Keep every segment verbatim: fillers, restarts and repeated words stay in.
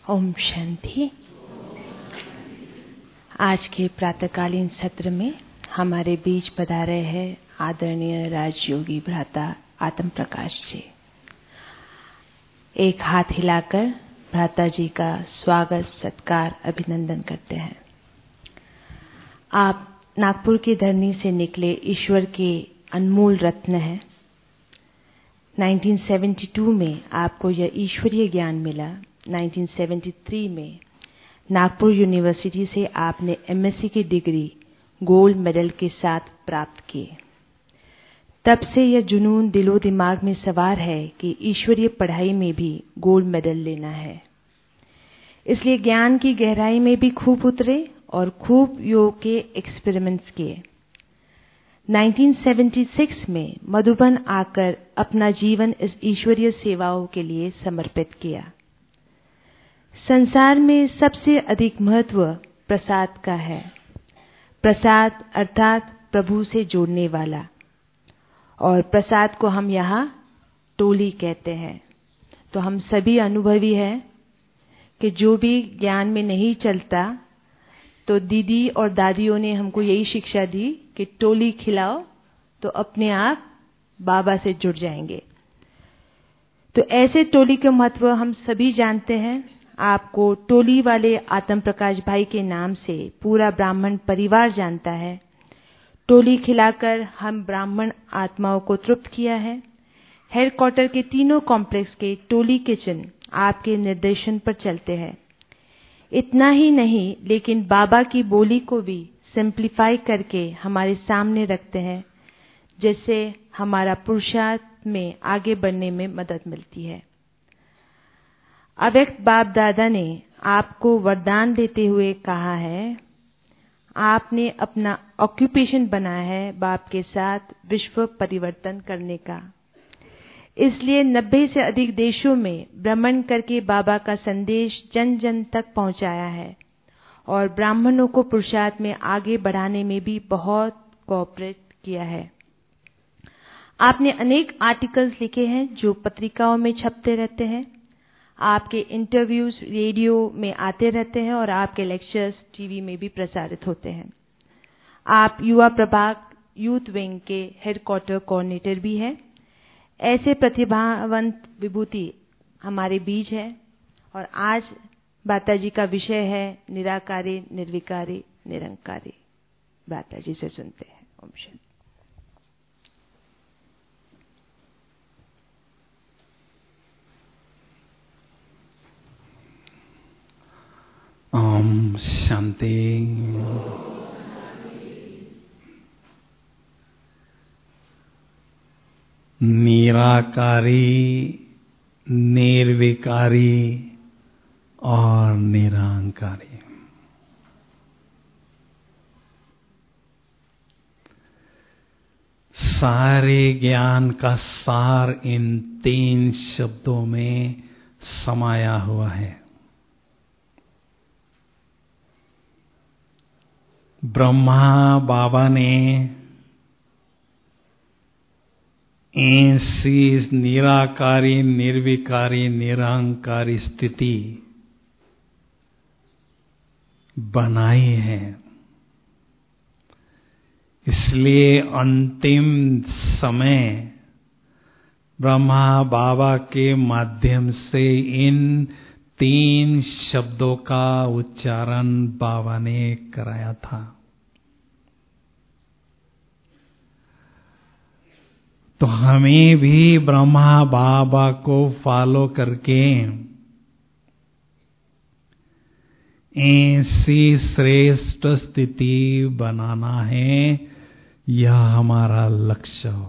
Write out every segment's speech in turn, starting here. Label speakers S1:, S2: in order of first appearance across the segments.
S1: ओम शांति। आज के प्रातःकालीन सत्र में हमारे बीच पधारे हैं आदरणीय राजयोगी भ्राता आत्म प्रकाश जी। एक हाथ हिलाकर भ्राता जी का स्वागत सत्कार अभिनंदन करते हैं। आप नागपुर की धरनी से निकले ईश्वर के अनमोल रत्न हैं। उन्नीस सौ बहत्तर में आपको यह ईश्वरीय ज्ञान मिला। उन्नीस सौ तिहत्तर में नागपुर यूनिवर्सिटी से आपने एमएससी की डिग्री गोल्ड मेडल के साथ प्राप्त की। तब से यह जुनून दिलो दिमाग में सवार है कि ईश्वरीय पढ़ाई में भी गोल्ड मेडल लेना है। इसलिए ज्ञान की गहराई में भी खूब उतरे और खूब योग के एक्सपेरिमेंट्स किए। उन्नीस सौ छिहत्तर में मधुबन आकर अपना जीवन इस ईश्वरीय सेवाओं के लिए समर्पित किया। संसार में सबसे अधिक महत्व प्रसाद का है। प्रसाद अर्थात प्रभु से जोड़ने वाला, और प्रसाद को हम यहाँ टोली कहते हैं। तो हम सभी अनुभवी हैं कि जो भी ज्ञान में नहीं चलता, तो दीदी और दादियों ने हमको यही शिक्षा दी कि टोली खिलाओ तो अपने आप बाबा से जुड़ जाएंगे। तो ऐसे टोली के महत्व हम सभी जानते हैं। आपको टोली वाले आत्म प्रकाश भाई के नाम से पूरा ब्राह्मण परिवार जानता है। टोली खिलाकर हम ब्राह्मण आत्माओं को तृप्त किया है। हेडक्वार्टर के तीनों कॉम्प्लेक्स के टोली किचन आपके निर्देशन पर चलते हैं। इतना ही नहीं, लेकिन बाबा की बोली को भी सिंप्लीफाई करके हमारे सामने रखते हैं, जिससे हमारा पुरुषार्थ में आगे बढ़ने में मदद मिलती है। अव्यक्त बाप दादा ने आपको वरदान देते हुए कहा है, आपने अपना ऑक्यूपेशन बनाया है बाप के साथ विश्व परिवर्तन करने का। इसलिए नब्बे से अधिक देशों में भ्रमण करके बाबा का संदेश जन जन तक पहुंचाया है और ब्राह्मणों को पुरुषार्थ में आगे बढ़ाने में भी बहुत कोऑपरेट किया है। आपने अनेक आर्टिकल्स लिखे हैं जो पत्रिकाओं में छपते रहते हैं। आपके इंटरव्यूज रेडियो में आते रहते हैं और आपके लेक्चर्स टीवी में भी प्रसारित होते हैं। आप युवा प्रभाग यूथ विंग के हेडक्वार्टर कोऑर्डिनेटर भी हैं। ऐसे प्रतिभावंत विभूति हमारे बीच है। और आज बाता जी का विषय है निराकारी, निर्विकारी, निरंकारी। बाता जी से सुनते हैं। ओम शांति।
S2: ओम शांति। निराकारी, निर्विकारी और निरंकारी। सारे ज्ञान का सार इन तीन शब्दों में समाया हुआ है। ब्रह्मा बाबा ने ऐसी निराकारी, निर्विकारी, निरंकारी स्थिति बनाई है। इसलिए अंतिम समय ब्रह्मा बाबा के माध्यम से इन तीन शब्दों का उच्चारण बाबा ने कराया था। तो हमें भी ब्रह्मा बाबा को फॉलो करके ऐसी श्रेष्ठ स्थिति बनाना है, यह हमारा लक्ष्य हो।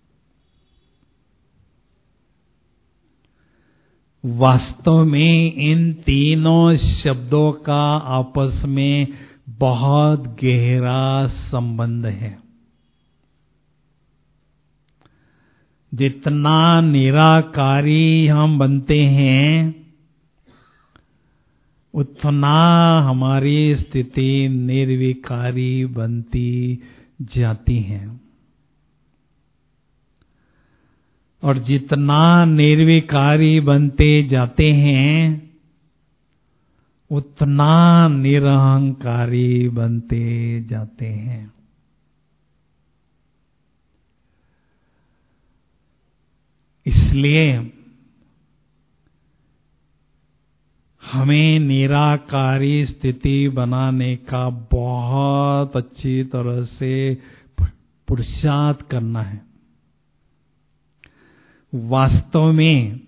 S2: वास्तव में इन तीनों शब्दों का आपस में बहुत गहरा संबंध है। जितना निराकारी हम बनते हैं, उतना हमारी स्थिति निर्विकारी बनती जाती है। और जितना निर्विकारी बनते जाते हैं, उतना निरहंकारी बनते जाते हैं। इसलिए हमें निराकारी स्थिति बनाने का बहुत अच्छी तरह से पुरुषार्थ करना है। वास्तव में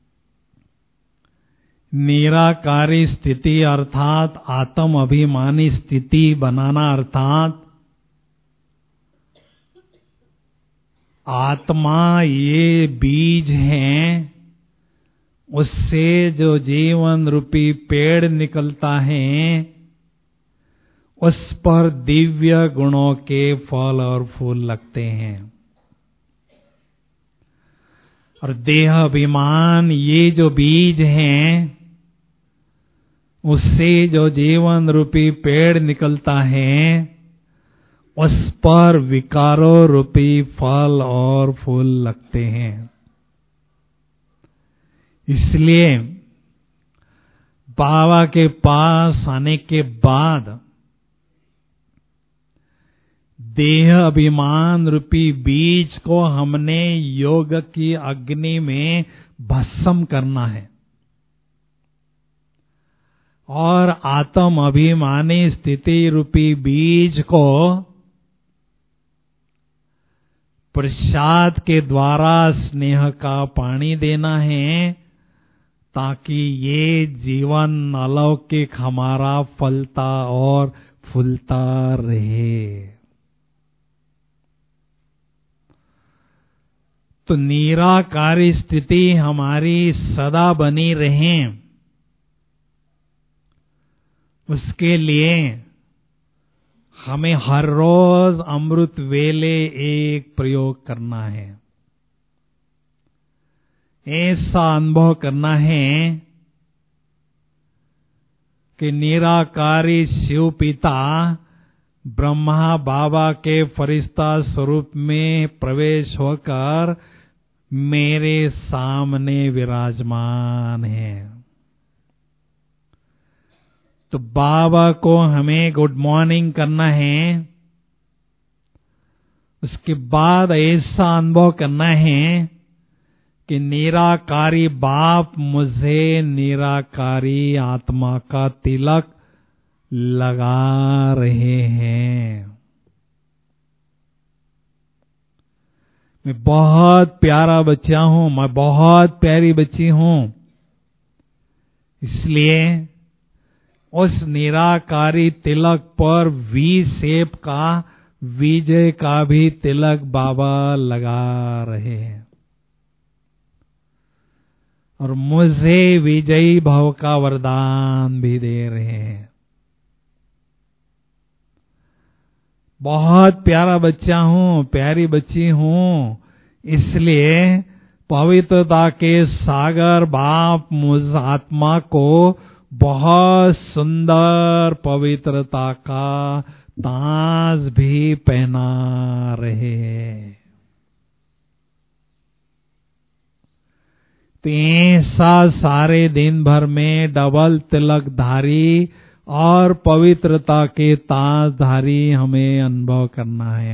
S2: निराकारी स्थिति अर्थात आत्म अभिमानी स्थिति बनाना अर्थात आत्मा ये बीज हैं, उससे जो जीवन रूपी पेड़ निकलता है, उस पर दिव्य गुणों के फल और फूल लगते हैं। और देह अभिमान ये जो बीज हैं, उससे जो जीवन रूपी पेड़ निकलता है, उस पर विकारों रूपी फल और फूल लगते हैं। इसलिए बाबा के पास आने के बाद देह अभिमान रूपी बीज को हमने योग की अग्नि में भस्म करना है और आत्म अभिमानी स्थिति रूपी बीज को प्रसाद के द्वारा स्नेह का पानी देना है, ताकि ये जीवन अलौकिक हमारा फलता और फूलता रहे। तो निराकारी स्थिति हमारी सदा बनी रहे, उसके लिए हमें हर रोज अमृत वेले एक प्रयोग करना है। ऐसा अनुभव करना है कि निराकारी शिव पिता ब्रह्मा बाबा के फरिश्ता स्वरूप में प्रवेश होकर मेरे सामने विराजमान है। तो बाबा को हमें गुड मॉर्निंग करना है, उसके बाद ऐसा अनुभव करना है कि निराकारी बाप मुझे निराकारी आत्मा का तिलक लगा रहे हैं। मैं बहुत प्यारा बच्चा हूं, मैं बहुत प्यारी बच्ची हूं, इसलिए उस निराकारी तिलक पर वी शेप का विजय का भी तिलक बाबा लगा रहे हैं और मुझे विजयी भव का वरदान भी दे रहे हैं। बहुत प्यारा बच्चा हूं, प्यारी बच्ची हूं, इसलिए पवित्रता के सागर बाप मुझ आत्मा को बहुत सुंदर पवित्रता का ताज भी पहना रहे हैं। तो ऐसा सारे दिन भर में डबल तिलकधारी और पवित्रता के ताजधारी हमें अनुभव करना है।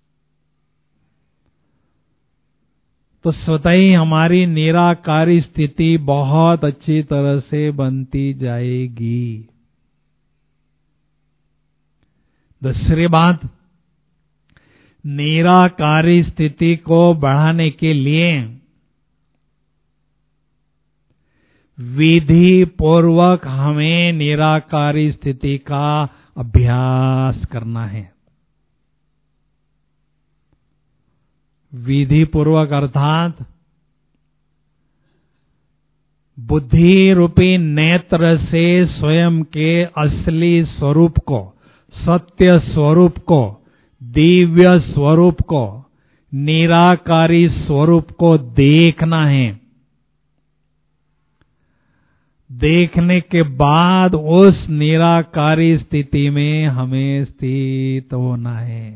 S2: तो स्वतः ही हमारी निराकारी स्थिति बहुत अच्छी तरह से बनती जाएगी। दूसरी बात, निराकारी स्थिति को बढ़ाने के लिए विधि पूर्वक हमें निराकारी स्थिति का अभ्यास करना है। विधि पूर्वक अर्थात बुद्धि रूपी नेत्र से स्वयं के असली स्वरूप को, सत्य स्वरूप को, दिव्य स्वरूप को, निराकारी स्वरूप को देखना है। देखने के बाद उस निराकारी स्थिति में हमें स्थित होना है।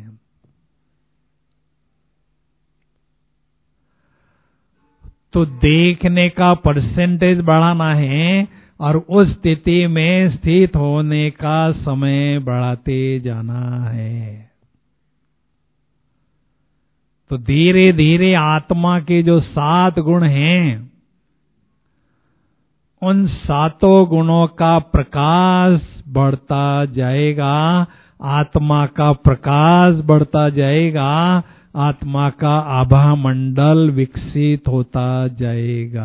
S2: तो देखने का परसेंटेज बढ़ाना है और उस स्थिति में स्थित होने का समय बढ़ाते जाना है। तो धीरे धीरे आत्मा के जो सात गुण हैं, उन सातों गुणों का प्रकाश बढ़ता जाएगा, आत्मा का प्रकाश बढ़ता जाएगा, आत्मा का आभा मंडल विकसित होता जाएगा।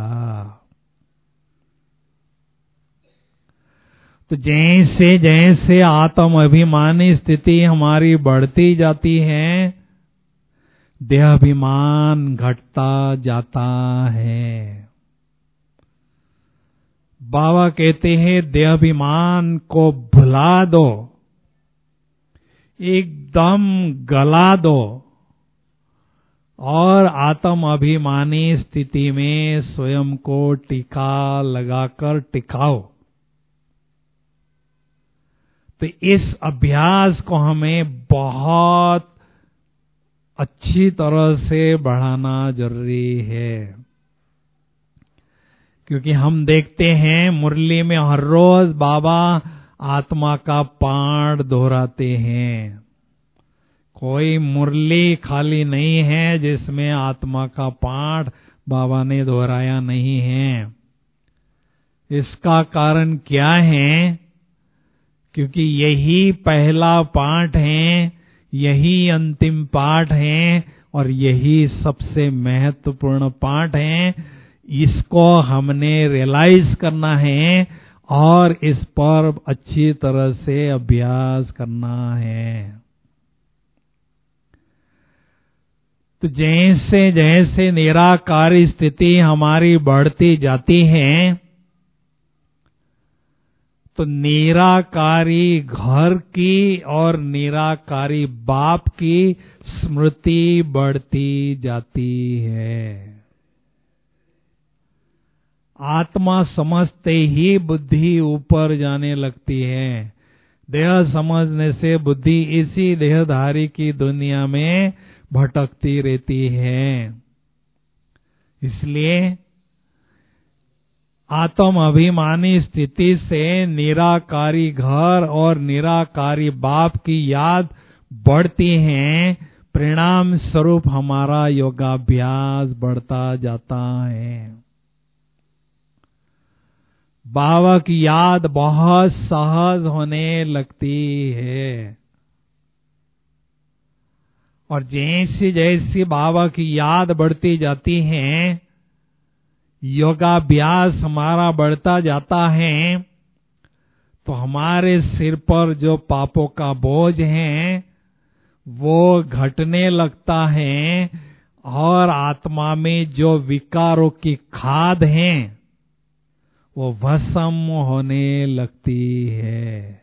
S2: तो जैसे जैसे आत्म अभिमानी स्थिति हमारी बढ़ती जाती है, देहाभिमान घटता जाता है। बाबा कहते हैं देहाभिमान को भुला दो, एकदम गला दो और आत्म अभिमानी स्थिति में स्वयं को टीका लगाकर टिकाओ। तो इस अभ्यास को हमें बहुत अच्छी तरह से बढ़ाना जरूरी है, क्योंकि हम देखते हैं मुरली में हर रोज बाबा आत्मा का पाठ दोहराते हैं। कोई मुरली खाली नहीं है जिसमें आत्मा का पाठ बाबा ने दोहराया नहीं है। इसका कारण क्या है? क्योंकि यही पहला पाठ है, यही अंतिम पाठ है और यही सबसे महत्वपूर्ण पाठ है। इसको हमने रियलाइज करना है और इस पर अच्छी तरह से अभ्यास करना है। तो जैसे जैसे निराकारी स्थिति हमारी बढ़ती जाती है, तो निराकारी घर की और निराकारी बाप की स्मृति बढ़ती जाती है। आत्मा समझते ही बुद्धि ऊपर जाने लगती है। देह समझने से बुद्धि इसी देहधारी की दुनिया में भटकती रहती है। इसलिए आत्म अभिमानी स्थिति से निराकारी घर और निराकारी बाप की याद बढ़ती है। परिणाम स्वरूप हमारा योगाभ्यास बढ़ता जाता है। बाबा की याद बहुत सहज होने लगती है और जैसी जैसी बाबा की याद बढ़ती जाती है, योगाभ्यास हमारा बढ़ता जाता है, तो हमारे सिर पर जो पापों का बोझ है वो घटने लगता है और आत्मा में जो विकारों की खाद है वो भस्म होने लगती है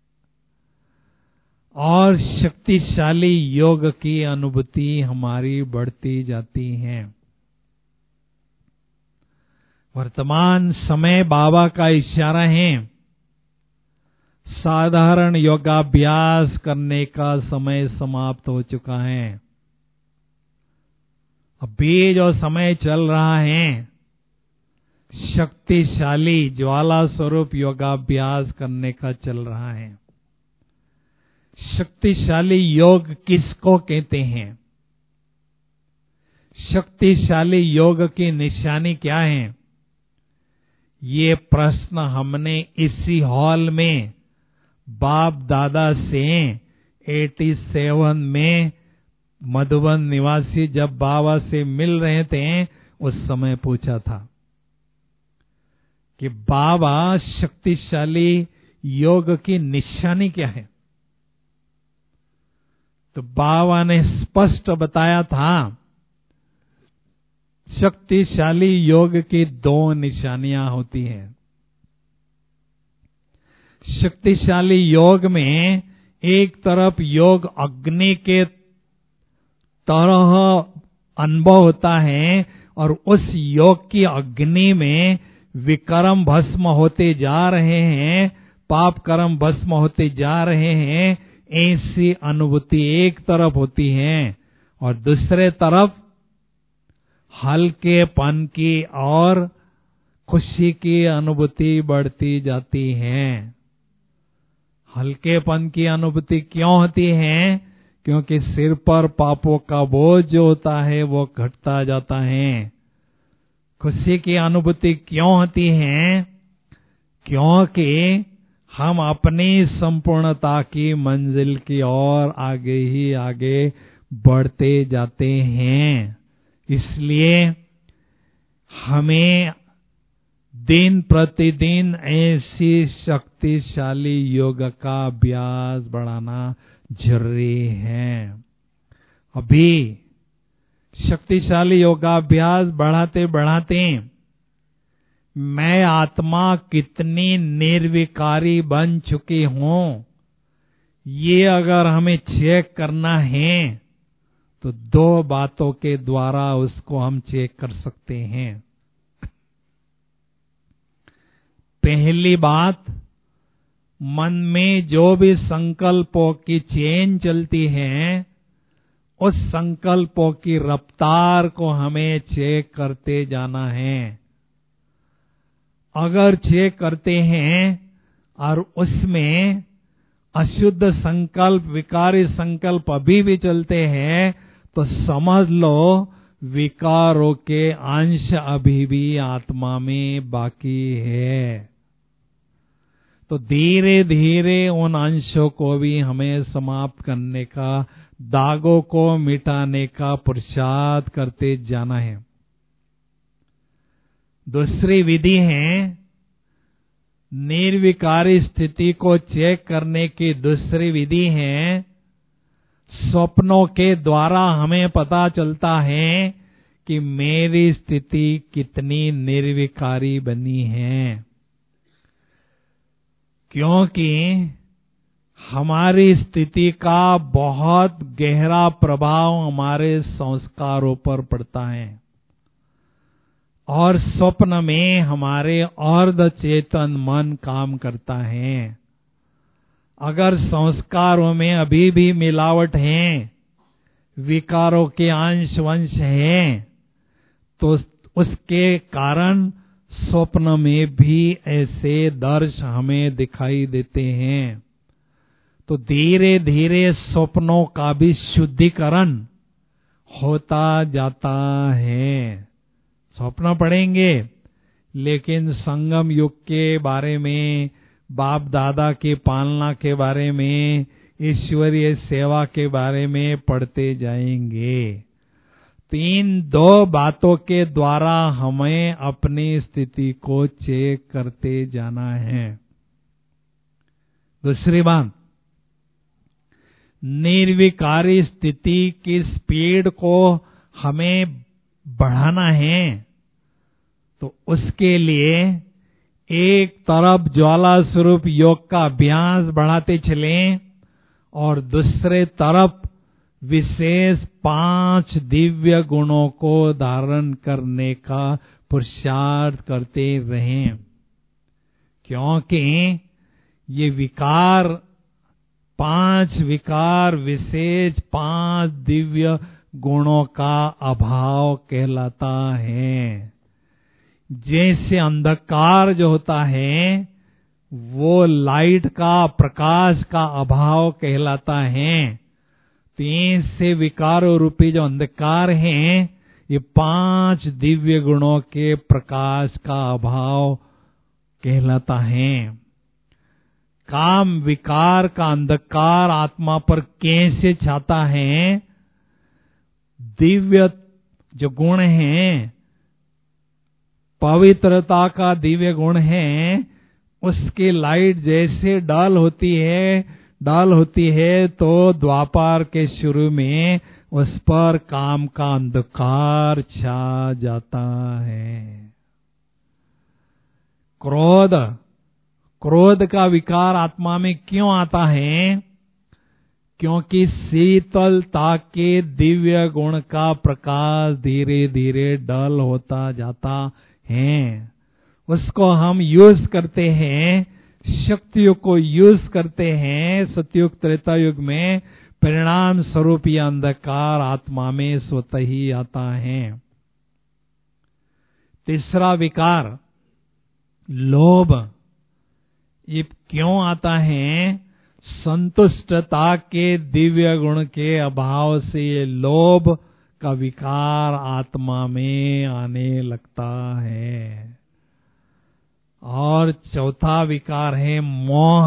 S2: और शक्तिशाली योग की अनुभूति हमारी बढ़ती जाती है। वर्तमान समय बाबा का इशारा है, साधारण योगाभ्यास करने का समय समाप्त हो चुका है। अभी जो समय चल रहा है, शक्तिशाली ज्वाला स्वरूप योगाभ्यास करने का चल रहा है। शक्तिशाली योग किसको कहते हैं? शक्तिशाली योग की निशानी क्या है? ये प्रश्न हमने इसी हॉल में बाप दादा से सत्तासी में मधुबन निवासी जब बाबा से मिल रहे थे उस समय पूछा था कि बाबा शक्तिशाली योग की निशानी क्या है। तो बाबा ने स्पष्ट बताया था, शक्तिशाली योग की दो निशानियां होती हैं। शक्तिशाली योग में एक तरफ योग अग्नि के तरह अनुभव होता है और उस योग की अग्नि में विकर्म भस्म होते जा रहे हैं, पाप कर्म भस्म होते जा रहे हैं, ऐसी अनुभूति एक तरफ होती है और दूसरे तरफ हल्केपन की और खुशी की अनुभूति बढ़ती जाती है। हल्केपन की अनुभूति क्यों होती है? क्योंकि सिर पर पापों का बोझ जो होता है वो घटता जाता है। खुशी की अनुभूति क्यों होती है? क्योंकि हम अपनी संपूर्णता की मंजिल की ओर आगे ही आगे बढ़ते जाते हैं। इसलिए हमें दिन प्रतिदिन ऐसी शक्तिशाली योग का अभ्यास बढ़ाना जरूरी है। अभी शक्तिशाली योगाभ्यास बढ़ाते बढ़ाते मैं आत्मा कितनी निर्विकारी बन चुकी हूँ, ये अगर हमें चेक करना है तो दो बातों के द्वारा उसको हम चेक कर सकते हैं। पहली बात, मन में जो भी संकल्पों की चेन चलती है उस संकल्पों की रफ्तार को हमें चेक करते जाना है। अगर चेक करते हैं और उसमें अशुद्ध संकल्प, विकारी संकल्प अभी भी चलते हैं तो समझ लो विकारों के अंश अभी भी आत्मा में बाकी है। तो धीरे धीरे उन अंशों को भी हमें समाप्त करने का, दागों को मिटाने का पुरुषार्थ करते जाना है। दूसरी विधि है, निर्विकारी स्थिति को चेक करने की दूसरी विधि है, स्वप्नों के द्वारा हमें पता चलता है कि मेरी स्थिति कितनी निर्विकारी बनी है। क्योंकि हमारी स्थिति का बहुत गहरा प्रभाव हमारे संस्कारों पर पड़ता है और स्वप्न में हमारे अर्ध चेतन मन काम करता है। अगर संस्कारों में अभी भी मिलावट है, विकारों के अंश वंश हैं, तो उसके कारण स्वप्न में भी ऐसे दृश्य हमें दिखाई देते हैं। तो धीरे धीरे स्वप्नों का भी शुद्धिकरण होता जाता है। स्वप्न पढ़ेंगे लेकिन संगम युग के बारे में, बाप दादा की पालना के बारे में, ईश्वरीय सेवा के बारे में पढ़ते जाएंगे। तीन दो बातों के द्वारा हमें अपनी स्थिति को चेक करते जाना है। दूसरी बात, निर्विकारी स्थिति की स्पीड को हमें बढ़ाना है तो उसके लिए एक तरफ ज्वाला स्वरूप योग का अभ्यास बढ़ाते चलें और दूसरे तरफ विशेष पांच दिव्य गुणों को धारण करने का पुरुषार्थ करते रहें। क्योंकि ये विकार, पांच विकार विशेष पांच दिव्य गुणों का अभाव कहलाता है। जैसे अंधकार जो होता है वो लाइट का, प्रकाश का अभाव कहलाता है, तीन से विकारों रूपी जो अंधकार हैं ये पांच दिव्य गुणों के प्रकाश का अभाव कहलाता है। काम विकार का अंधकार आत्मा पर कैसे छाता है? दिव्य जो गुण हैं, पवित्रता का दिव्य गुण है, उसकी लाइट जैसे डल होती है डल होती है तो द्वापर के शुरू में उस पर काम का अंधकार छा जाता है। क्रोध, क्रोध का विकार आत्मा में क्यों आता है? क्योंकि शीतलता के दिव्य गुण का प्रकाश धीरे धीरे डल होता जाता है। उसको हम यूज करते हैं, शक्तियों को यूज करते हैं सतयुग त्रेता युग में, परिणाम स्वरूप यह अंधकार आत्मा में स्वतः ही आता है। तीसरा विकार लोभ ये क्यों आता है? संतुष्टता के दिव्य गुण के अभाव से ये लोभ का विकार आत्मा में आने लगता है। और चौथा विकार है मोह।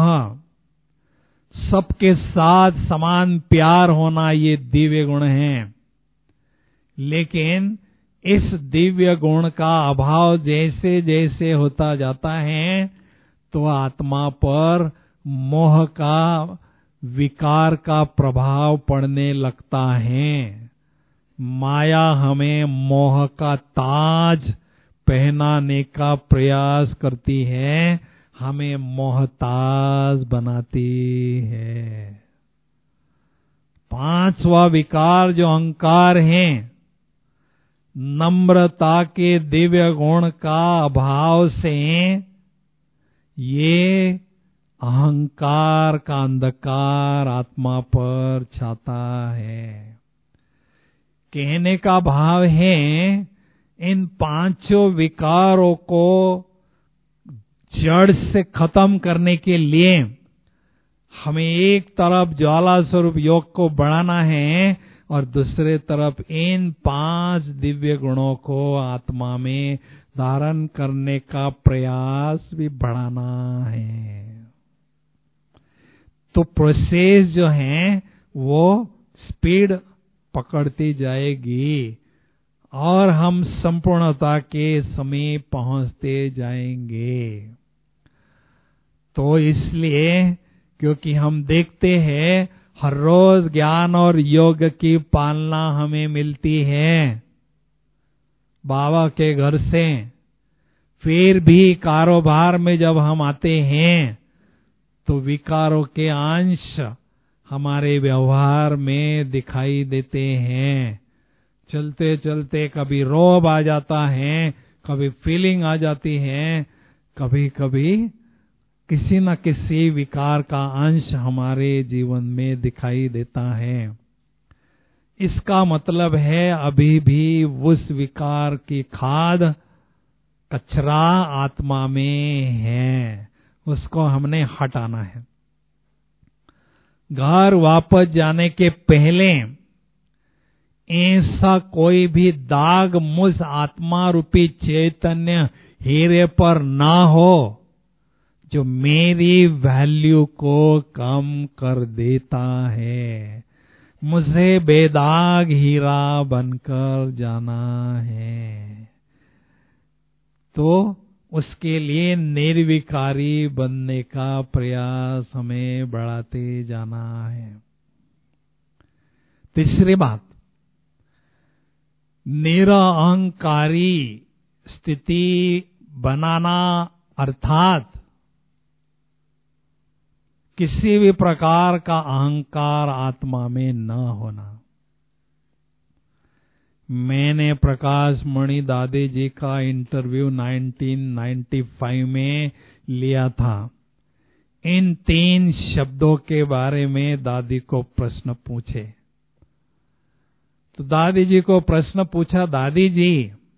S2: सबके साथ समान प्यार होना ये दिव्य गुण है, लेकिन इस दिव्य गुण का अभाव जैसे जैसे होता जाता है तो आत्मा पर मोह का विकार का प्रभाव पड़ने लगता है। माया हमें मोह का ताज पहनाने का प्रयास करती है, हमें मोहताज बनाती है। पांचवा विकार जो अहंकार है, नम्रता के दिव्य गुण का अभाव से ये अहंकार का अंधकार आत्मा पर छाता है। कहने का भाव है, इन पांचों विकारों को जड़ से खत्म करने के लिए हमें एक तरफ ज्वाला स्वरूप योग को बढ़ाना है और दूसरे तरफ इन पांच दिव्य गुणों को आत्मा में धारण करने का प्रयास भी बढ़ाना है। तो प्रोसेस जो है वो स्पीड पकड़ती जाएगी और हम संपूर्णता के समीप पहुंचते जाएंगे। तो इसलिए क्योंकि हम देखते हैं हर रोज ज्ञान और योग की पालना हमें मिलती है बाबा के घर से, फिर भी कारोबार में जब हम आते हैं तो विकारों के अंश हमारे व्यवहार में दिखाई देते हैं। चलते चलते कभी रोब आ जाता है, कभी फीलिंग आ जाती है, कभी कभी किसी न किसी विकार का अंश हमारे जीवन में दिखाई देता है। इसका मतलब है अभी भी उस विकार की खाद कचरा आत्मा में है, उसको हमने हटाना है। घर वापस जाने के पहले ऐसा कोई भी दाग मुझ आत्मा रूपी चैतन्य हीरे पर ना हो जो मेरी वैल्यू को कम कर देता है। मुझे बेदाग हीरा बनकर जाना है, तो उसके लिए निर्विकारी बनने का प्रयास हमें बढ़ाते जाना है। तीसरी बात, निरअहंकारी स्थिति बनाना अर्थात किसी भी प्रकार का अहंकार आत्मा में न होना। मैंने प्रकाश मणि दादी जी का इंटरव्यू नाइनटीन नाइंटी फाइव में लिया था। इन तीन शब्दों के बारे में दादी को प्रश्न पूछे तो दादी जी को प्रश्न पूछा, दादी जी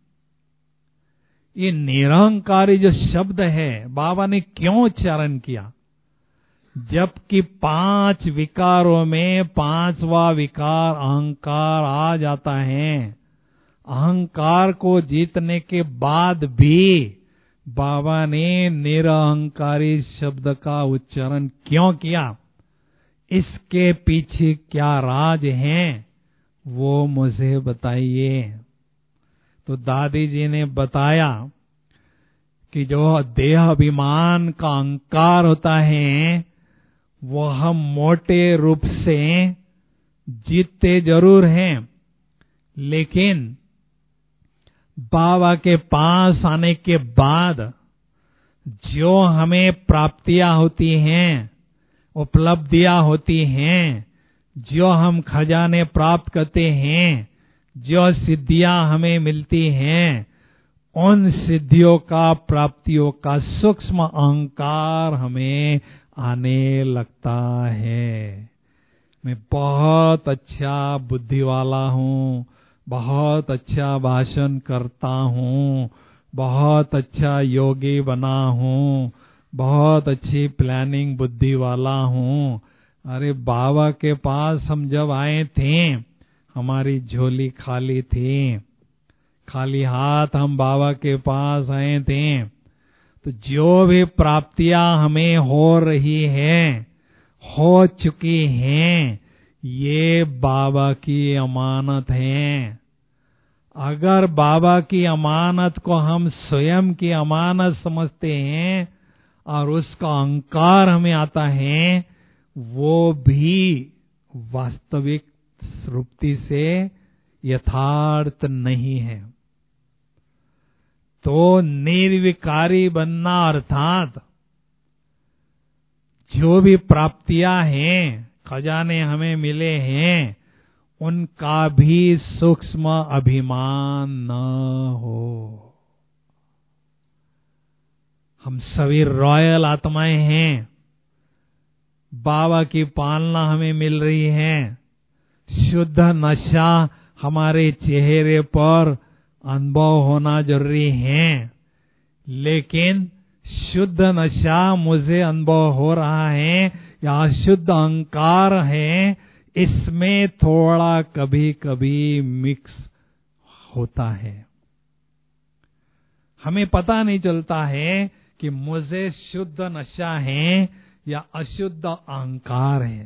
S2: ये निरहंकारी जो शब्द है बाबा ने क्यों उच्चारण किया, जबकि पांच विकारों में पांचवा विकार अहंकार आ जाता है। अहंकार को जीतने के बाद भी बाबा ने निरअहंकारी शब्द का उच्चारण क्यों किया, इसके पीछे क्या राज है वो मुझे बताइए। तो दादी जी ने बताया कि जो देह अभिमान का अहंकार होता है वो हम मोटे रूप से जीतते जरूर हैं, लेकिन बाबा के पास आने के बाद जो हमें प्राप्तियां होती हैं, उपलब्धियां होती हैं, जो हम खजाने प्राप्त करते हैं, जो सिद्धियां हमें मिलती हैं, उन सिद्धियों का प्राप्तियों का सूक्ष्म अहंकार हमें आने लगता है। मैं बहुत अच्छा बुद्धि वाला हूँ, बहुत अच्छा भाषण करता हूँ, बहुत अच्छा योगी बना हूँ, बहुत अच्छी प्लानिंग बुद्धि वाला हूँ। अरे बाबा के पास हम जब आए थे हमारी झोली खाली थी, खाली हाथ हम बाबा के पास आए थे। तो जो भी प्राप्तियां हमें हो रही हैं, हो चुकी हैं, ये बाबा की अमानत हैं। अगर बाबा की अमानत को हम स्वयं की अमानत समझते हैं और उसका अहंकार हमें आता है, वो भी वास्तविक रूपती से यथार्थ नहीं है। तो निर्विकारी बनना अर्थात जो भी प्राप्तियां हैं, खजाने हमें मिले हैं, उनका भी सूक्ष्म अभिमान न हो। हम सभी रॉयल आत्माएं हैं, बाबा की पालना हमें मिल रही है, शुद्ध नशा हमारे चेहरे पर अनुभव होना जरूरी है। लेकिन शुद्ध नशा मुझे अनुभव हो रहा है या शुद्ध अहंकार है, इसमें थोड़ा कभी कभी मिक्स होता है। हमें पता नहीं चलता है कि मुझे शुद्ध नशा है या अशुद्ध अहंकार है।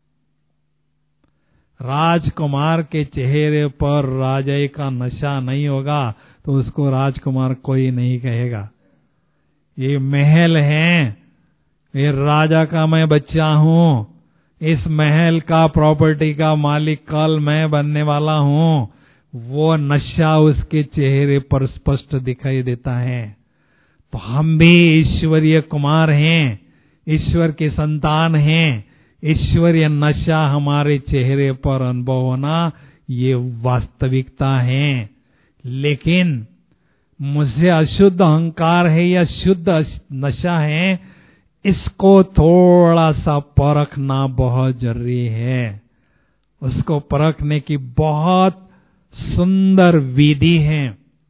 S2: राजकुमार के चेहरे पर राजाई का नशा नहीं होगा तो उसको राजकुमार कोई नहीं कहेगा। ये महल है, ये राजा का मैं बच्चा हूँ, इस महल का प्रॉपर्टी का मालिक कल मैं बनने वाला हूँ, वो नशा उसके चेहरे पर स्पष्ट दिखाई देता है। तो हम भी ईश्वरीय कुमार हैं, ईश्वर के संतान हैं, ईश्वरीय नशा हमारे चेहरे पर अनुभव होना ये वास्तविकता है। लेकिन मुझे अशुद्ध अहंकार है या शुद्ध नशा है, इसको थोड़ा सा परखना बहुत जरूरी है। उसको परखने की बहुत सुंदर विधि है।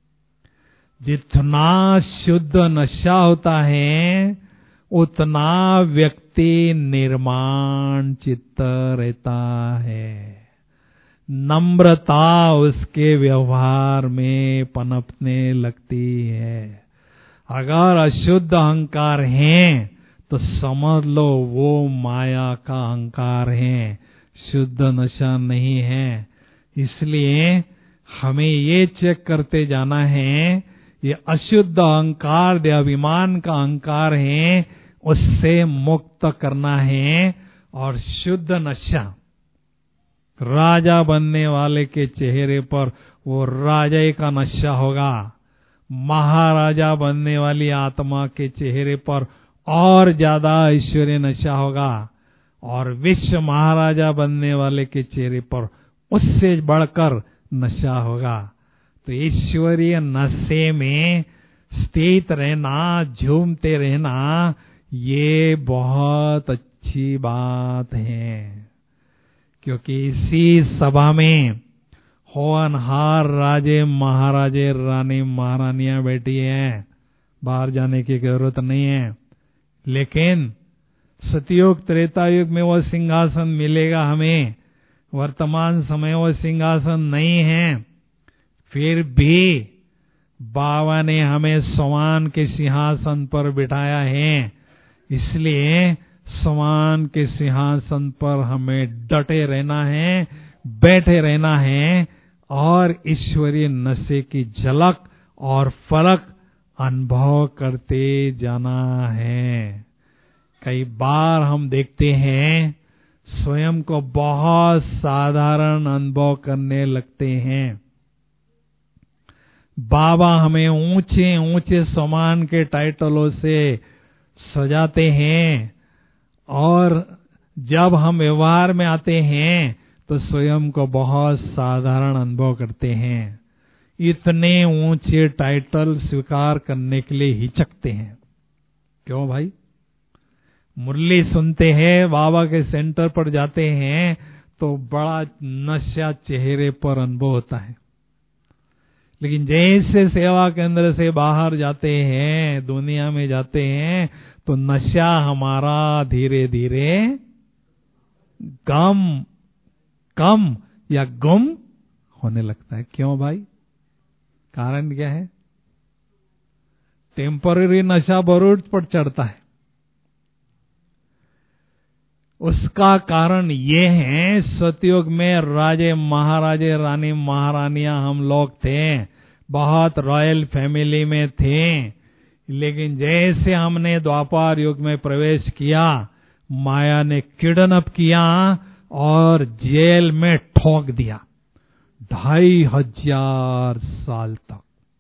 S2: जितना शुद्ध नशा होता है उतना व्यक्ति निर्माण चित्त रहता है, नम्रता उसके व्यवहार में पनपने लगती है। अगर अशुद्ध अहंकार है तो समझ लो वो माया का अहंकार है, शुद्ध नशा नहीं है। इसलिए हमें ये चेक करते जाना है, ये अशुद्ध अहंकार देहाभिमान का अहंकार है, उससे मुक्त करना है। और शुद्ध नशा राजा बनने वाले के चेहरे पर वो राजाई का नशा होगा, महाराजा बनने वाली आत्मा के चेहरे पर और ज्यादा ऐश्वर्य नशा होगा, और विश्व महाराजा बनने वाले के चेहरे पर उससे बढ़कर नशा होगा। तो ईश्वरीय नशे में स्थित रहना, झूमते रहना, ये बहुत अच्छी बात है। क्योंकि इसी सभा में होनहार राजे महाराजे रानी महारानियां बैठी हैं, बाहर जाने की जरूरत नहीं है। लेकिन सतयुग त्रेता युग में वो सिंहासन मिलेगा हमें, वर्तमान समय वो सिंहासन नहीं है। फिर भी बाबा ने हमें समान के सिंहासन पर बिठाया है, इसलिए समान के सिंहासन पर हमें डटे रहना है, बैठे रहना है और ईश्वरीय नशे की झलक और फर्क अनुभव करते जाना है। कई बार हम देखते हैं स्वयं को बहुत साधारण अनुभव करने लगते हैं। बाबा हमें ऊंचे ऊंचे सम्मान के टाइटलों से सजाते हैं, और जब हम व्यवहार में आते हैं तो स्वयं को बहुत साधारण अनुभव करते हैं। इतने ऊंचे टाइटल स्वीकार करने के लिए हिचकते हैं। क्यों भाई? मुरली सुनते हैं, बाबा के सेंटर पर जाते हैं तो बड़ा नशा चेहरे पर अनुभव होता है। लेकिन जैसे सेवा केंद्र से बाहर जाते हैं, दुनिया में जाते हैं, तो नशा हमारा धीरे धीरे कम कम या गुम होने लगता है। क्यों भाई? कारण क्या है? टेम्पररी नशा बरूद पर चढ़ता है। उसका कारण ये है, सतयुग में राजे महाराजे रानी महारानियां हम लोग थे, बहुत रॉयल फैमिली में थे, लेकिन जैसे हमने द्वापर युग में प्रवेश किया, माया ने किडनैप किया और जेल में ठोक दिया। ढाई हजार साल तक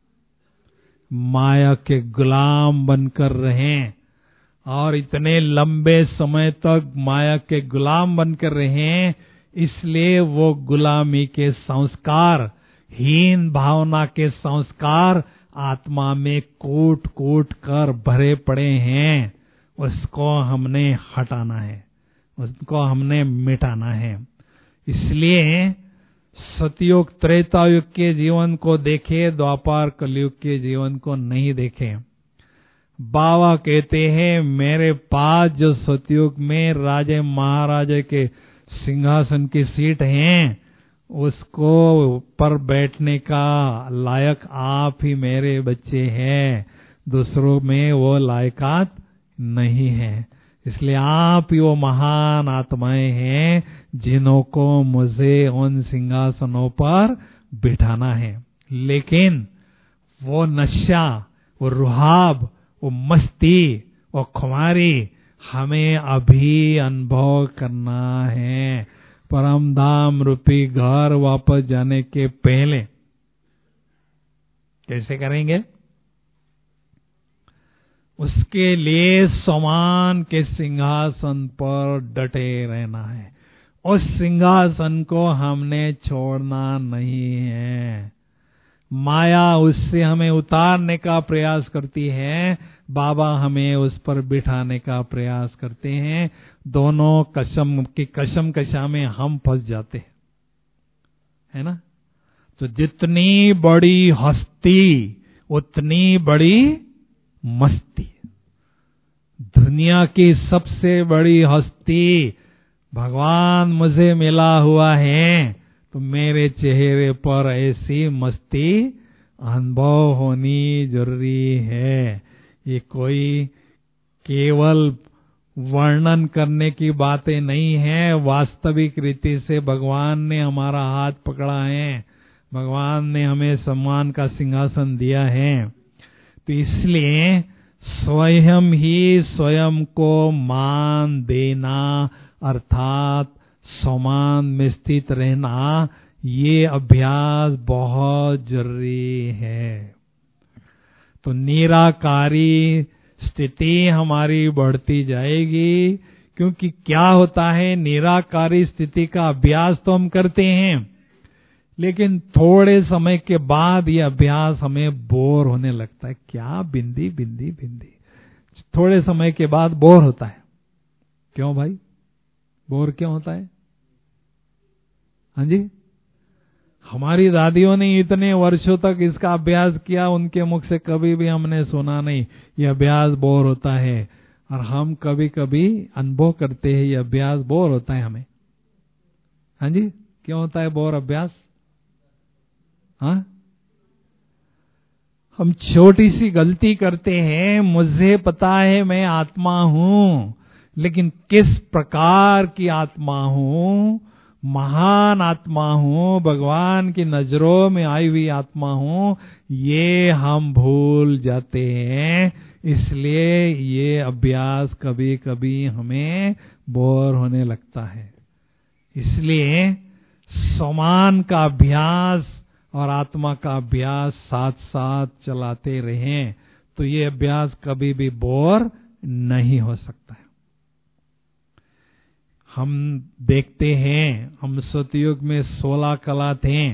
S2: माया के गुलाम बनकर रहे, और इतने लंबे समय तक माया के गुलाम बनकर रहे, इसलिए वो गुलामी के संस्कार, हीन भावना के संस्कार आत्मा में कूट कूट कर भरे पड़े हैं। उसको हमने हटाना है, उसको हमने मिटाना है। इसलिए सतयुग त्रेता युग के जीवन को देखे, द्वापर कलयुग के जीवन को नहीं देखे। बाबा कहते हैं, मेरे पास जो सतयुग में राजे महाराजे के सिंहासन की सीट हैं, उसको पर बैठने का लायक आप ही मेरे बच्चे हैं, दूसरों में वो लायकात नहीं है। इसलिए आप ही वो महान आत्माएं हैं जिन्हों को मुझे उन सिंहासनों पर बिठाना है। लेकिन वो नशा, वो रुहाब, वो मस्ती, वो खुमारी हमें अभी अनुभव करना है। परम धाम रूपी घर वापस जाने के पहले कैसे करेंगे? उसके लिए समान के सिंहासन पर डटे रहना है। उस सिंहासन को हमने छोड़ना नहीं है। माया उससे हमें उतारने का प्रयास करती है, बाबा हमें उस पर बिठाने का प्रयास करते हैं। दोनों कसम की कसम कशा में हम फंस जाते हैं, है ना? तो जितनी बड़ी हस्ती उतनी बड़ी मस्ती। दुनिया की सबसे बड़ी हस्ती भगवान मुझे मिला हुआ है, तो मेरे चेहरे पर ऐसी मस्ती अनुभव होनी जरूरी है। ये कोई केवल वर्णन करने की बातें नहीं है, वास्तविक रीति से भगवान ने हमारा हाथ पकड़ा है, भगवान ने हमें सम्मान का सिंहासन दिया है। तो इसलिए स्वयं ही स्वयं को मान देना, अर्थात समान में स्थित रहना, ये अभ्यास बहुत जरूरी है। तो निराकारी स्थिति हमारी बढ़ती जाएगी, क्योंकि क्या होता है, निराकारी स्थिति का अभ्यास तो हम करते हैं, लेकिन थोड़े समय के बाद ये अभ्यास हमें बोर होने लगता है। क्या बिंदी बिंदी बिंदी, थोड़े समय के बाद बोर होता है। क्यों भाई, बोर क्यों होता है? हाँ जी, हमारी दादियों ने इतने वर्षों तक इसका अभ्यास किया, उनके मुख से कभी भी हमने सुना नहीं ये अभ्यास बोर होता है, और हम कभी कभी अनुभव करते हैं ये अभ्यास बोर होता है हमें। हाँ जी, क्यों होता है बोर अभ्यास? हाँ, हम छोटी सी गलती करते हैं, मुझे पता है मैं आत्मा हूं, लेकिन किस प्रकार की आत्मा हूं, महान आत्मा हूं, भगवान की नजरों में आई हुई आत्मा हूं, ये हम भूल जाते हैं। इसलिए ये अभ्यास कभी कभी हमें बोर होने लगता है। इसलिए समान का अभ्यास और आत्मा का अभ्यास साथ साथ चलाते रहें, तो ये अभ्यास कभी भी बोर नहीं हो सकता है। हम देखते हैं, हम सतयुग में सोलह कला थे,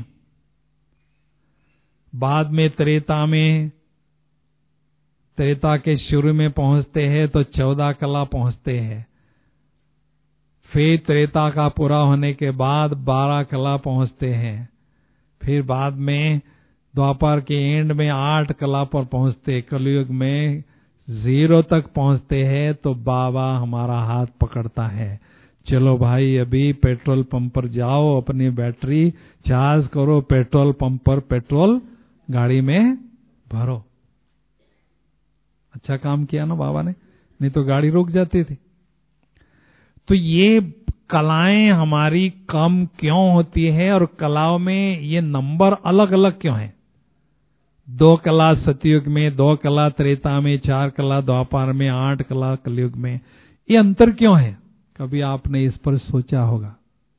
S2: बाद में त्रेता में, त्रेता के शुरू में पहुंचते हैं तो चौदह कला पहुंचते हैं, फिर त्रेता का पूरा होने के बाद बारह कला पहुंचते हैं, फिर बाद में द्वापर के एंड में आठ कला पर पहुंचते, कलयुग में जीरो तक पहुंचते हैं तो बाबा हमारा हाथ पकड़ता है, चलो भाई अभी पेट्रोल पंप पर जाओ, अपनी बैटरी चार्ज करो, पेट्रोल पंप पर पेट्रोल गाड़ी में भरो। अच्छा काम किया ना बाबा ने, नहीं तो गाड़ी रुक जाती थी। तो ये कलाएं हमारी कम क्यों होती है और कलाओं में ये नंबर अलग अलग क्यों है? दो कला सतयुग में, दो कला त्रेता में, चार कला द्वापर में, आठ कला कलयुग में, ये अंतर क्यों है? कभी आपने इस पर सोचा होगा?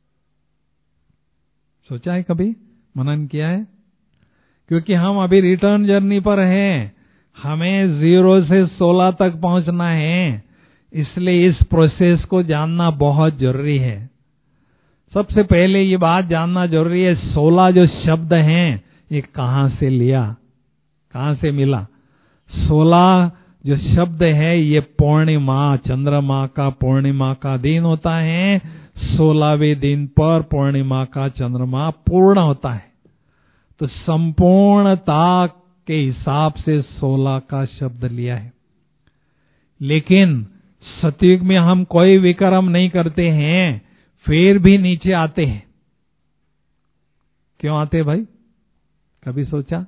S2: सोचा है कभी? मनन किया है? क्योंकि हम अभी रिटर्न जर्नी पर हैं, हमें जीरो से सोलह तक पहुंचना है, इसलिए इस प्रोसेस को जानना बहुत जरूरी है। सबसे पहले ये बात जानना जरूरी है, सोलह जो शब्द हैं ये कहां से लिया, कहां से मिला? सोलह जो शब्द है ये पूर्णिमा, चंद्रमा का पूर्णिमा का दिन होता है, सोलहवें दिन पर पूर्णिमा का चंद्रमा पूर्ण होता है, तो संपूर्णता के हिसाब से सोलह का शब्द लिया है। लेकिन सतयुग में हम कोई विक्रम नहीं करते हैं, फिर भी नीचे आते हैं। क्यों आते भाई? कभी सोचा?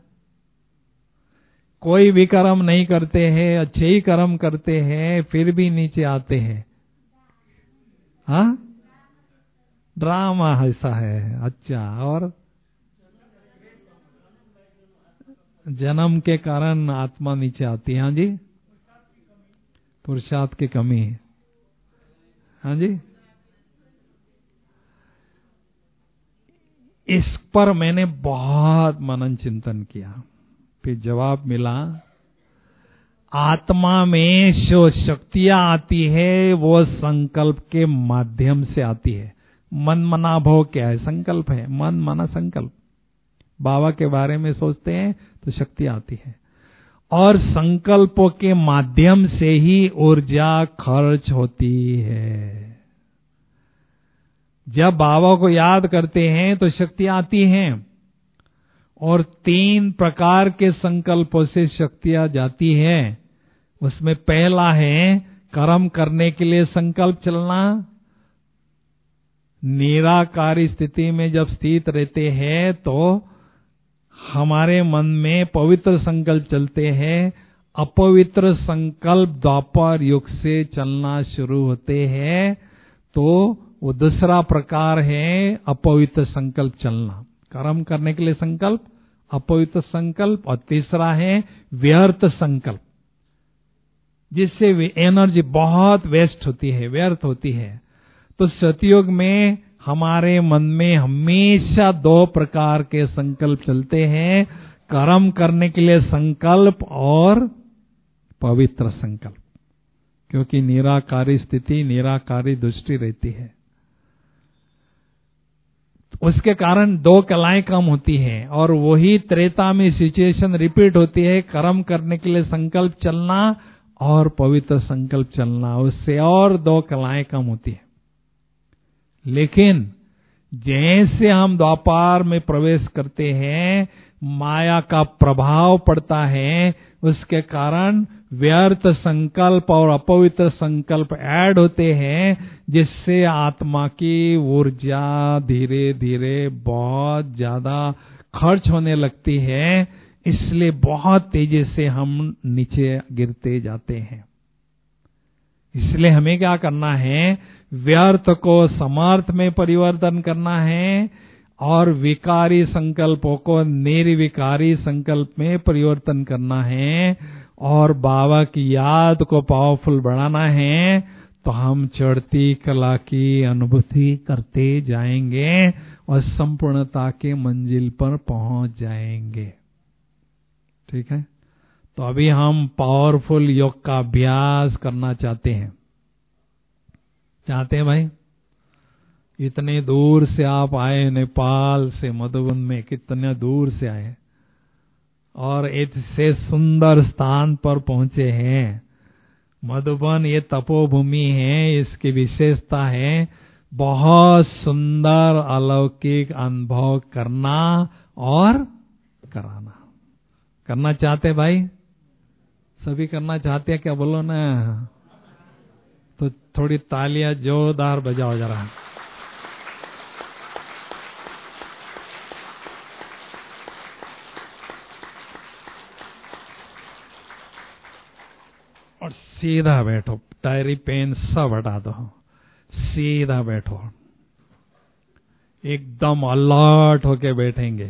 S2: कोई भी कर्म नहीं करते हैं, अच्छे ही कर्म करते हैं, फिर भी नीचे आते हैं। हाँ, ड्रामा ऐसा है। अच्छा, और जन्म के कारण आत्मा नीचे आती है। हाँ जी, पुरुषार्थ की कमी है। हाँ जी, इस पर मैंने बहुत मनन चिंतन किया, फिर जवाब मिला, आत्मा में जो शक्तियां आती है वो संकल्प के माध्यम से आती है। मन मना भव क्या है? संकल्प है। मन माना संकल्प। बाबा के बारे में सोचते हैं तो शक्ति आती है, और संकल्पों के माध्यम से ही ऊर्जा खर्च होती है। जब बाबा को याद करते हैं तो शक्ति आती है, और तीन प्रकार के संकल्पों से शक्तियां जाती है। उसमें पहला है कर्म करने के लिए संकल्प चलना। निराकारी स्थिति में जब स्थित रहते हैं तो हमारे मन में पवित्र संकल्प चलते हैं, अपवित्र संकल्प द्वापर युग से चलना शुरू होते हैं। तो वो दूसरा प्रकार है अपवित्र संकल्प चलना, कर्म करने के लिए संकल्प, अपवित्र संकल्प, और तीसरा है व्यर्थ संकल्प, जिससे एनर्जी बहुत वेस्ट होती है, व्यर्थ होती है। तो सतयुग में हमारे मन में हमेशा दो प्रकार के संकल्प चलते हैं, कर्म करने के लिए संकल्प और पवित्र संकल्प, क्योंकि निराकारी स्थिति, निराकारी दृष्टि रहती है। उसके कारण दो कलाएं कम होती हैं, और वही त्रेता में सिचुएशन रिपीट होती है, कर्म करने के लिए संकल्प चलना और पवित्र संकल्प चलना, उससे और दो कलाएं कम होती है। लेकिन जैसे हम द्वापर में प्रवेश करते हैं, माया का प्रभाव पड़ता है, उसके कारण व्यर्थ संकल्प और अपवित्र संकल्प ऐड होते हैं, जिससे आत्मा की ऊर्जा धीरे धीरे बहुत ज्यादा खर्च होने लगती है। इसलिए बहुत तेजी से हम नीचे गिरते जाते हैं। इसलिए हमें क्या करना है? व्यर्थ को समर्थ में परिवर्तन करना है, और विकारी संकल्पों को निर्विकारी संकल्प में परिवर्तन करना है, और बाबा की याद को पावरफुल बढ़ाना है। तो हम चढ़ती कला की अनुभूति करते जाएंगे और संपूर्णता के मंजिल पर पहुंच जाएंगे। ठीक है, तो अभी हम पावरफुल योग का अभ्यास करना चाहते हैं। चाहते हैं भाई? इतने दूर से आप आए, नेपाल से, मधुबन में कितने दूर से आए, और ऐसे सुंदर स्थान पर पहुंचे हैं। मधुबन ये तपोभूमि है, इसकी विशेषता है बहुत सुंदर अलौकिक अनुभव करना और कराना। करना चाहते भाई? सभी करना चाहते हैं क्या? बोलो ना। तो थोड़ी तालियां जोरदार बजाओ जरा। और सीधा बैठो, डायरी पेन सब हटा दो, सीधा बैठो, एकदम अलर्ट होके बैठेंगे,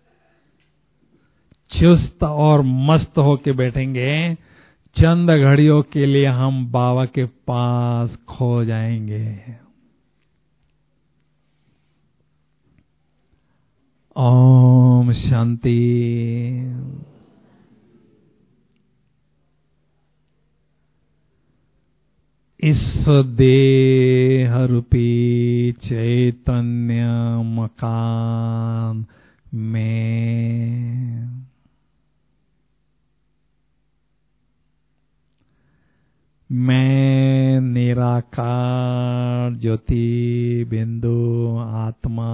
S2: चुस्त और मस्त होके बैठेंगे। चंद घड़ियों के लिए हम बाबा के पास खो जाएंगे। ओम शांति। इस देह रूपी चैतन्य मकान में मैं निराकार ज्योति बिंदु आत्मा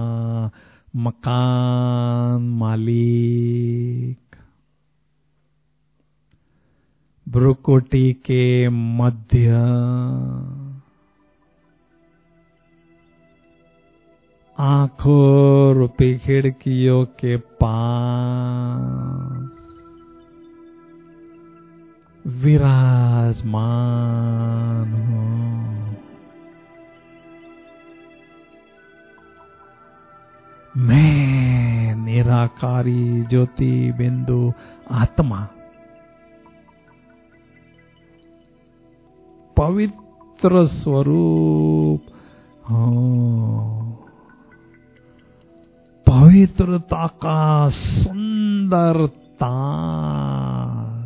S2: मकान मालिक भ्रुकुटी के मध्य आंखों रूपी खिड़कियों के पास विराजमान हूँ। मैं निराकारी ज्योति बिंदु आत्मा पवित्र स्वरूप हूँ। पवित्रता का सुंदर ताज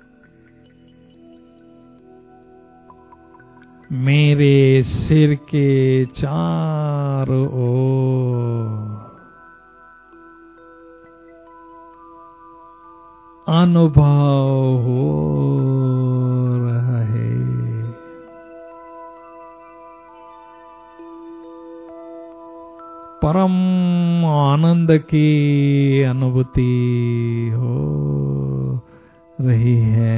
S2: मेरे सिर के चारों ओर अनुभव हो रहा है। परम आनंद की अनुभूति हो रही है।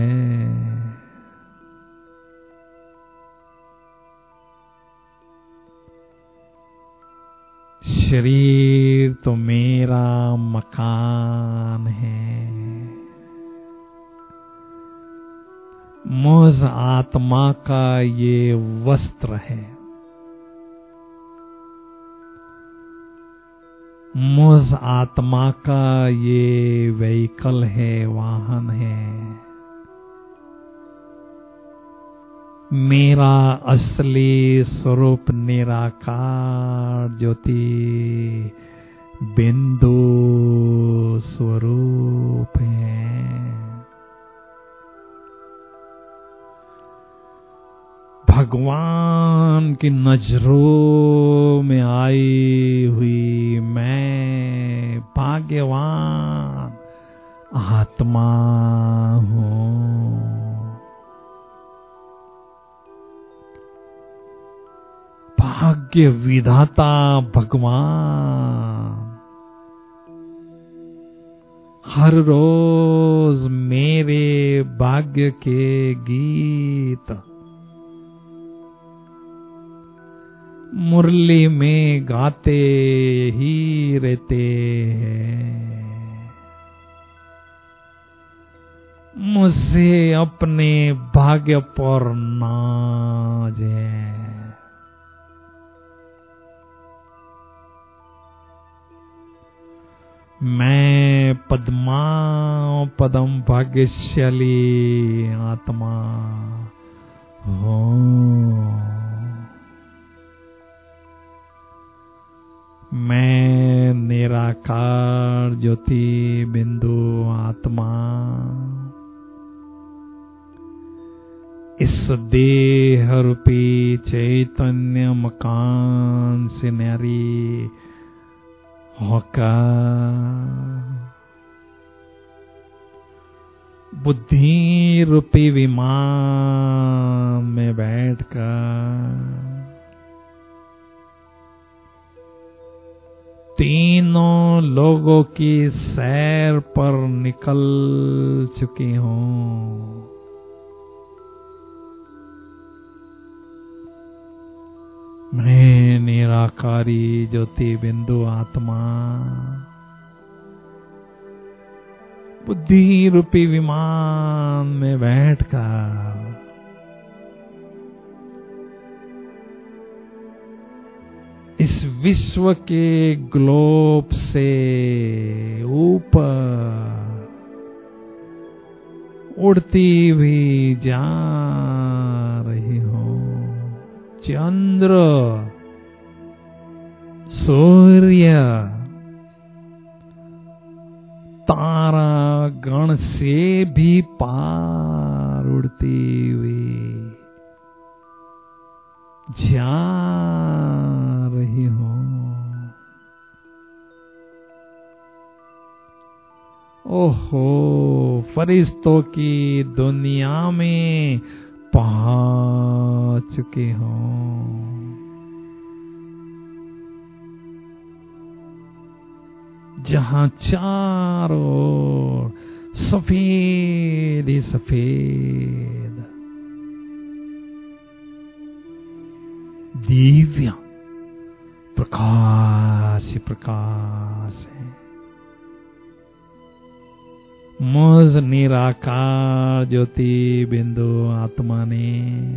S2: शरीर तो मेरा मकान है, मुझ आत्मा का ये वस्त्र है, मुझ आत्मा का ये व्हीकल है, वाहन है। मेरा असली स्वरूप निराकार ज्योति बिंदु स्वरूप है। भगवान की नजरों में आई हुई मैं भाग्यवान आत्मा हूँ। भाग्य विधाता भगवान हर रोज मेरे भाग्य के गीत मुरली में गाते ही रहते हैं। मुझसे अपने भाग्य पर नाज है। मैं पद्मा पदम भाग्यशाली आत्मा हूँ। मैं निराकार ज्योति बिंदु आत्मा इस देह रूपी चैतन्य मकान से न्यारी होकर बुद्धि रूपी विमान में बैठकर तीनों लोगों की सैर पर निकल चुकी हूँ। मैं निराकारी ज्योति बिंदु आत्मा बुद्धि रूपी विमान में बैठकर इस विश्व के ग्लोब से ऊपर उड़ती हुई जा रही हूँ। चंद्र, सूर्य, तारा गण से भी पार उड़ती हुई जा रही हूँ। ओहो, फरिश्तों की दुनिया में पहुंच चुकी हूँ। जहाँ चारों ओर सफेद ही सफेद दिव्य प्रकाश ही प्रकाश है। मुझ निराकार ज्योति बिंदु आत्मा ने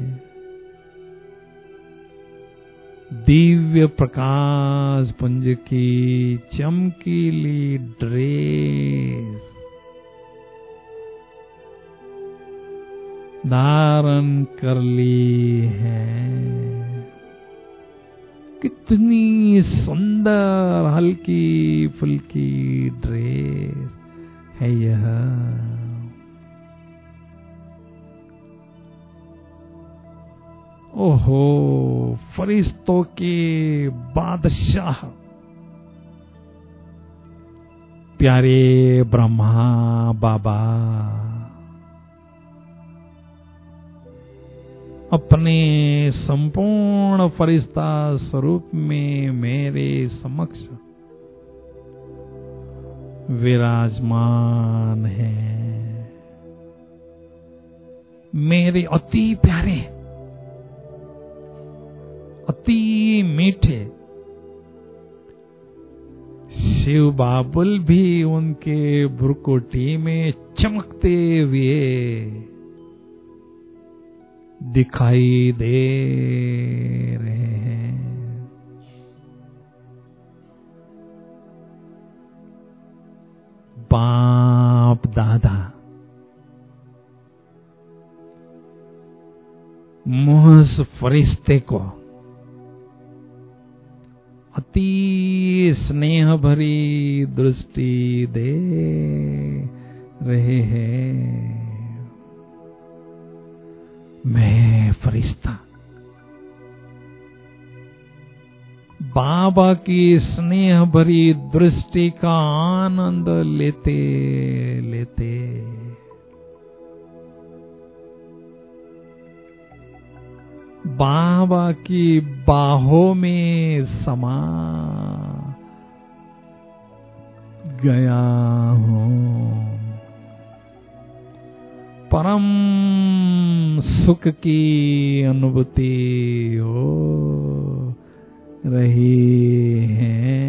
S2: दिव्य प्रकाश पुंज की चमकीली ड्रेस धारण कर ली है। कितनी सुंदर हल्की फुल्की ड्रेस है यह। ओहो, फरिश्तों के बादशाह प्यारे ब्रह्मा बाबा अपने संपूर्ण फरिश्ता स्वरूप में मेरे समक्ष विराजमान है। मेरे अति प्यारे, अति मीठे शिव बाबुल भी उनके भ्रुकुटी में चमकते हुए दिखाई दे रहे हैं। बाप दादा मुझ फरिश्ते को अति स्नेह भरी दृष्टि दे रहे हैं। मैं फरिश्ता बाबा की स्नेह भरी दृष्टि का आनंद लेते लेते बाबा की बाहों में समा गया हूँ। परम सुख की अनुभूति हो रही है।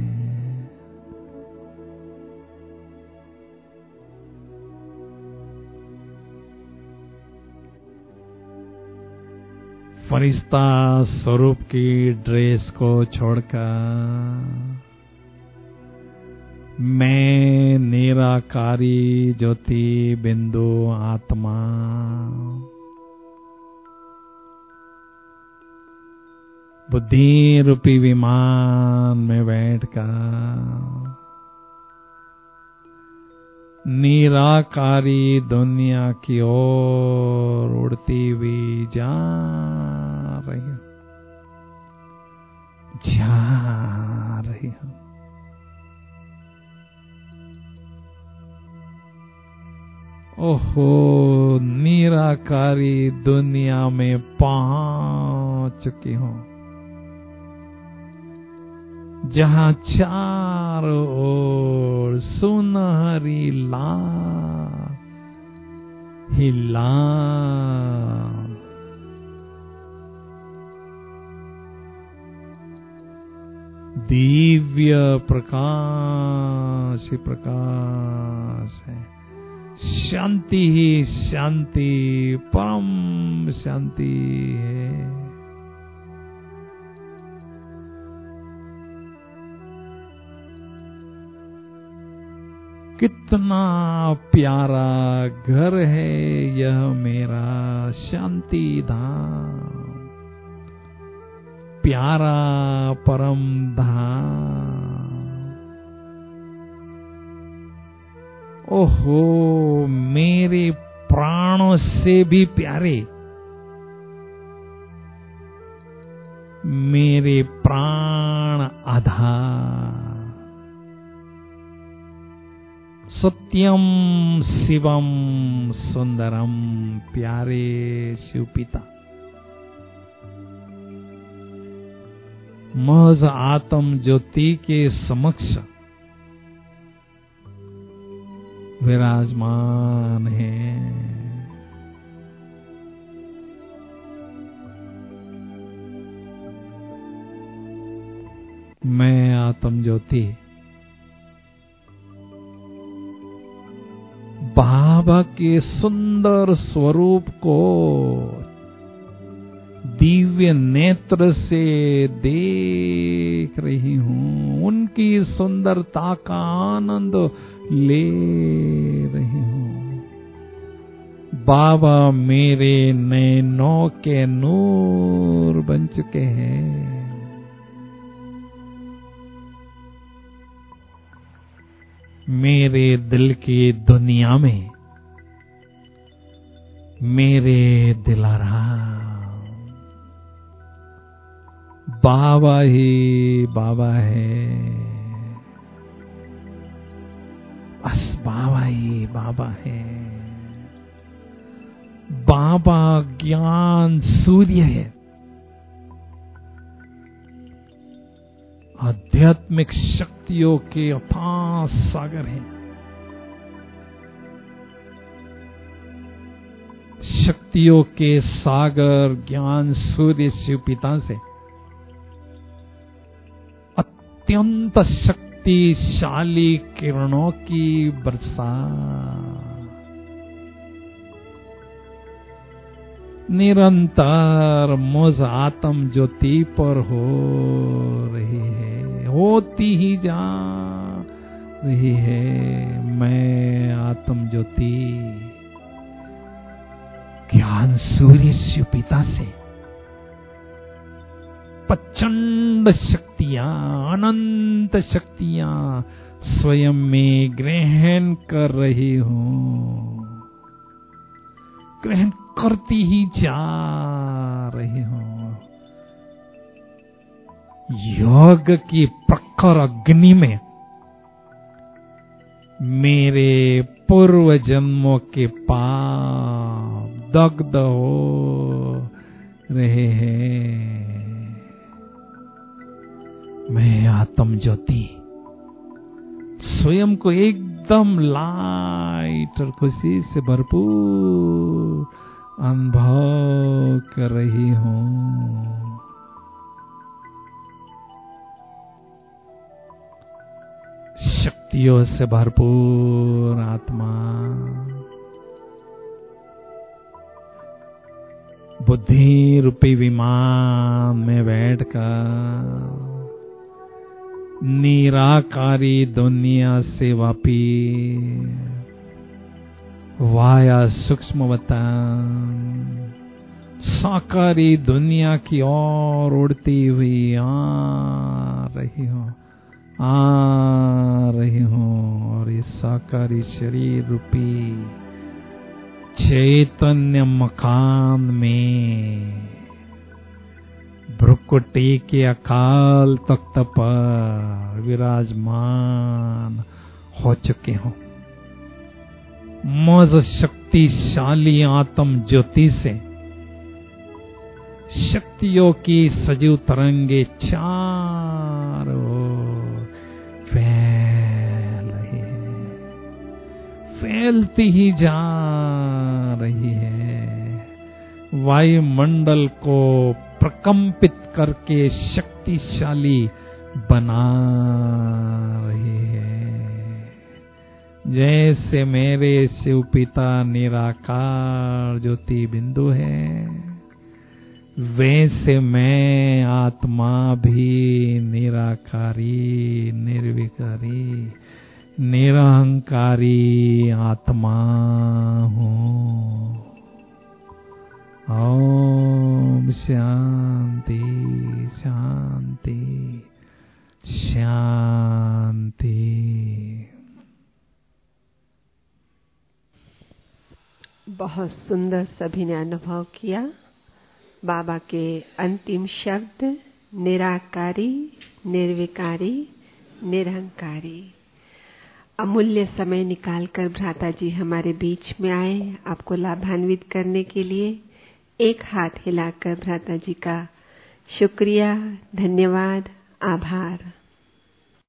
S2: फरिश्ता स्वरूप की ड्रेस को छोड़कर मैं निराकारी ज्योति बिंदु आत्मा बुद्धि रूपी विमान में बैठकर निराकारी दुनिया की ओर उड़ती हुई जा रही हूँ, जा रही हूँ। ओहो, निराकारी दुनिया में पहुंच चुकी हूँ। जहाँ चारों ओर सुनहरी ला हिला दिव्य प्रकाश ही प्रकाश है। शांति ही शांति, परम शांति है। कितना प्यारा घर है यह मेरा शांति धाम, प्यारा परम धाम। ओहो, मेरे प्राणों से भी प्यारे, मेरे प्राण आधार। सत्यम शिवम सुंदरम, प्यारे शिवपिता। महज आत्म ज्योति के समक्ष विराजमान है। मैं आत्म ज्योति बाबा के सुंदर स्वरूप को दिव्य नेत्र से देख रही हूँ, उनकी सुंदरता का आनंद ले रही हूँ। बाबा मेरे नैनों के नूर बन चुके हैं। मेरे दिल की दुनिया में मेरे दिलारा बाबा ही बाबा है, बस बाबा ही बाबा है। बाबा ज्ञान सूर्य है, आध्यात्मिक शक्तियों के अथाह सागर हैं। शक्तियों के सागर ज्ञान सूर्य शिव पिता से अत्यंत शक्तिशाली किरणों की वर्षा निरंतर मुझ आत्म ज्योति पर हो रही है, होती ही जा रही है। मैं आत्म ज्योति ज्ञान सूर्य शिव पिता से प्रचंड शक्तियां, अनंत शक्तियां स्वयं में ग्रहण कर रही हूं, ग्रहण करती ही जा रही हूं। योग की प्रखर अग्नि में मेरे पूर्व जन्मों के पाप दग्ध हो रहे हैं। मैं आत्म ज्योति स्वयं को एकदम लाइट और खुशी से भरपूर अनुभव कर रही हूं। शक्तियों से भरपूर आत्मा बुद्धि रूपी विमान में बैठकर निराकारी दुनिया से वापी वाया सूक्ष्मवतन साकारी दुनिया की ओर उड़ती हुई आ रही हूँ, आ रही हूँ। और इस साकारी शरीर रूपी चैतन्य मकान में भ्रुकुटी के अकाल तख्त पर विराजमान हो चुके हूँ। मुझ शक्तिशाली आत्म ज्योति से शक्तियों की सजीव तरंगे चारों फैलती ही जा रही है, वायुमंडल को प्रकंपित करके शक्तिशाली बना रही है। जैसे मेरे शिव पिता निराकार ज्योति बिंदु है, वैसे मैं आत्मा भी निराकारी, निर्विकारी, निरहंकारी आत्मा हूँ। ओम शांति शांति शांति।
S3: बहुत सुंदर सभी ने अनुभव किया बाबा के अंतिम शब्द निराकारी, निर्विकारी, निरहंकारी। अमूल्य समय निकालकर भ्राता जी हमारे बीच में आए आपको लाभान्वित करने के लिए। एक हाथ हिलाकर भ्राता जी का शुक्रिया, धन्यवाद, आभार।